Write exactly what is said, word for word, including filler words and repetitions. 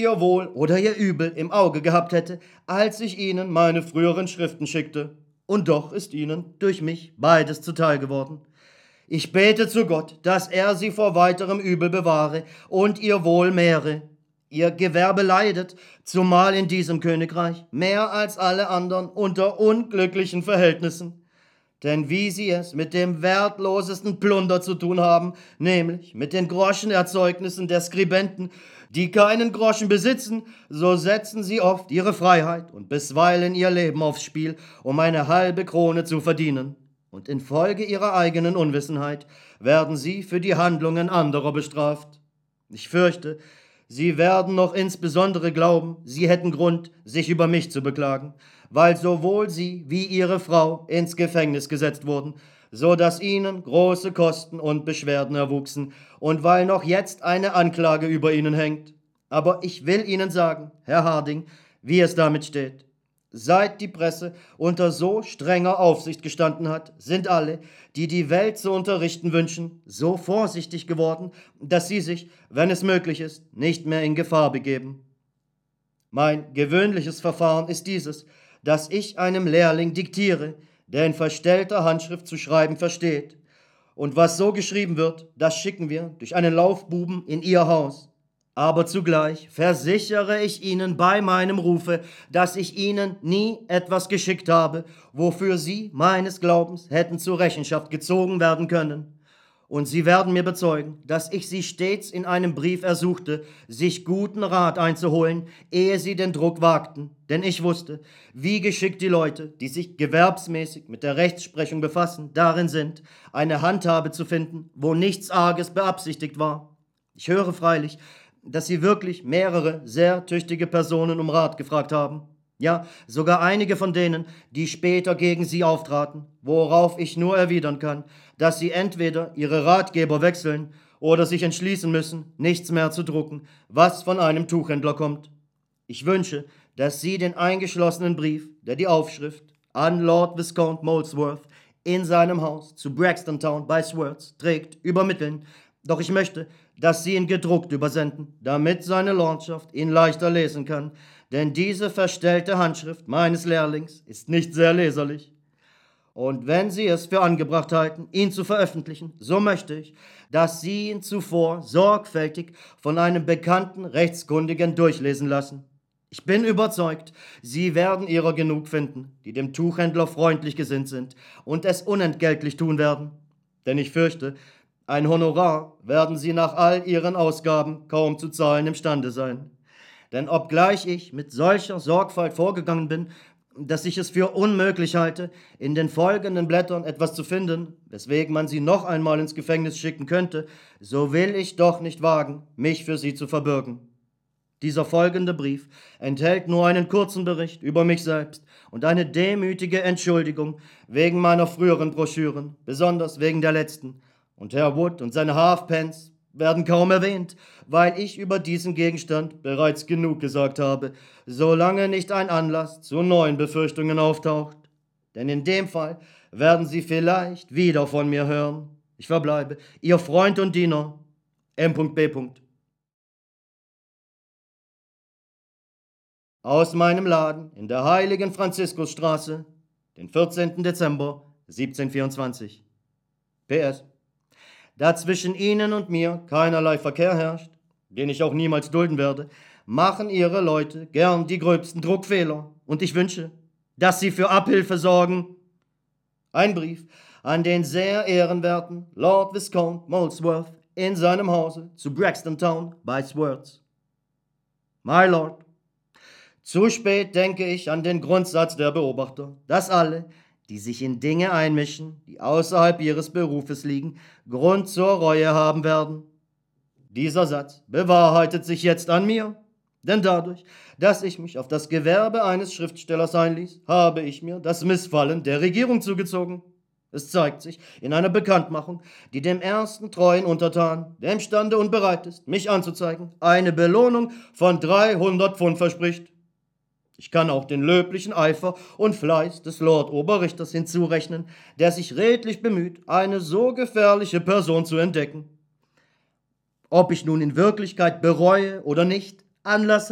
ihr Wohl oder ihr Übel im Auge gehabt hätte, als ich ihnen meine früheren Schriften schickte. Und doch ist ihnen durch mich beides zuteil geworden. Ich bete zu Gott, dass er sie vor weiterem Übel bewahre und ihr Wohl mehre. Ihr Gewerbe leidet, zumal in diesem Königreich, mehr als alle anderen unter unglücklichen Verhältnissen. Denn wie sie es mit dem wertlosesten Plunder zu tun haben, nämlich mit den Groschenerzeugnissen der Skribenten, die keinen Groschen besitzen, so setzen sie oft ihre Freiheit und bisweilen ihr Leben aufs Spiel, um eine halbe Krone zu verdienen. Und infolge ihrer eigenen Unwissenheit werden sie für die Handlungen anderer bestraft. Ich fürchte, sie werden noch insbesondere glauben, sie hätten Grund, sich über mich zu beklagen, weil sowohl sie wie ihre Frau ins Gefängnis gesetzt wurden, so dass ihnen große Kosten und Beschwerden erwuchsen und weil noch jetzt eine Anklage über ihnen hängt. Aber ich will Ihnen sagen, Herr Harding, wie es damit steht. Seit die Presse unter so strenger Aufsicht gestanden hat, sind alle, die die Welt zu unterrichten wünschen, so vorsichtig geworden, dass sie sich, wenn es möglich ist, nicht mehr in Gefahr begeben. Mein gewöhnliches Verfahren ist dieses, dass ich einem Lehrling diktiere, der in verstellter Handschrift zu schreiben versteht. Und was so geschrieben wird, das schicken wir durch einen Laufbuben in Ihr Haus. Aber zugleich versichere ich Ihnen bei meinem Rufe, dass ich Ihnen nie etwas geschickt habe, wofür Sie meines Glaubens hätten zur Rechenschaft gezogen werden können. Und Sie werden mir bezeugen, dass ich Sie stets in einem Brief ersuchte, sich guten Rat einzuholen, ehe Sie den Druck wagten. Denn ich wusste, wie geschickt die Leute, die sich gewerbsmäßig mit der Rechtsprechung befassen, darin sind, eine Handhabe zu finden, wo nichts Arges beabsichtigt war. Ich höre freilich, dass Sie wirklich mehrere sehr tüchtige Personen um Rat gefragt haben. Ja, sogar einige von denen, die später gegen Sie auftraten, worauf ich nur erwidern kann, dass Sie entweder Ihre Ratgeber wechseln oder sich entschließen müssen, nichts mehr zu drucken, was von einem Tuchhändler kommt. Ich wünsche, dass Sie den eingeschlossenen Brief, der die Aufschrift an Lord Viscount Molesworth in seinem Haus zu Braxton Town bei Swords trägt, übermitteln, doch ich möchte, dass Sie ihn gedruckt übersenden, damit seine Lordschaft ihn leichter lesen kann, denn diese verstellte Handschrift meines Lehrlings ist nicht sehr leserlich. Und wenn Sie es für angebracht halten, ihn zu veröffentlichen, so möchte ich, dass Sie ihn zuvor sorgfältig von einem bekannten Rechtskundigen durchlesen lassen. Ich bin überzeugt, Sie werden Ihrer genug finden, die dem Tuchhändler freundlich gesinnt sind und es unentgeltlich tun werden. Denn ich fürchte, ein Honorar werden Sie nach all Ihren Ausgaben kaum zu zahlen imstande sein. Denn obgleich ich mit solcher Sorgfalt vorgegangen bin, dass ich es für unmöglich halte, in den folgenden Blättern etwas zu finden, weswegen man Sie noch einmal ins Gefängnis schicken könnte, so will ich doch nicht wagen, mich für Sie zu verbürgen. Dieser folgende Brief enthält nur einen kurzen Bericht über mich selbst und eine demütige Entschuldigung wegen meiner früheren Broschüren, besonders wegen der letzten. Und Herr Wood und seine Halfpence werden kaum erwähnt, weil ich über diesen Gegenstand bereits genug gesagt habe, solange nicht ein Anlass zu neuen Befürchtungen auftaucht. Denn in dem Fall werden Sie vielleicht wieder von mir hören. Ich verbleibe, Ihr Freund und Diener, M B Aus meinem Laden in der Heiligen Franziskusstraße, den vierzehnten Dezember siebzehnhundertvierundzwanzig. P S Da zwischen Ihnen und mir keinerlei Verkehr herrscht, den ich auch niemals dulden werde, machen Ihre Leute gern die gröbsten Druckfehler, und ich wünsche, dass Sie für Abhilfe sorgen. Ein Brief an den sehr ehrenwerten Lord Viscount Molesworth in seinem Hause zu Braxton Town bei Swords. My Lord, zu spät denke ich an den Grundsatz der Beobachter, dass alle, die sich in Dinge einmischen, die außerhalb ihres Berufes liegen, Grund zur Reue haben werden. Dieser Satz bewahrheitet sich jetzt an mir, denn dadurch, dass ich mich auf das Gewerbe eines Schriftstellers einließ, habe ich mir das Missfallen der Regierung zugezogen. Es zeigt sich in einer Bekanntmachung, die dem ersten treuen Untertan, der imstande und bereit ist, mich anzuzeigen, eine Belohnung von dreihundert Pfund verspricht. Ich kann auch den löblichen Eifer und Fleiß des Lord Oberrichters hinzurechnen, der sich redlich bemüht, eine so gefährliche Person zu entdecken. Ob ich nun in Wirklichkeit bereue oder nicht, Anlass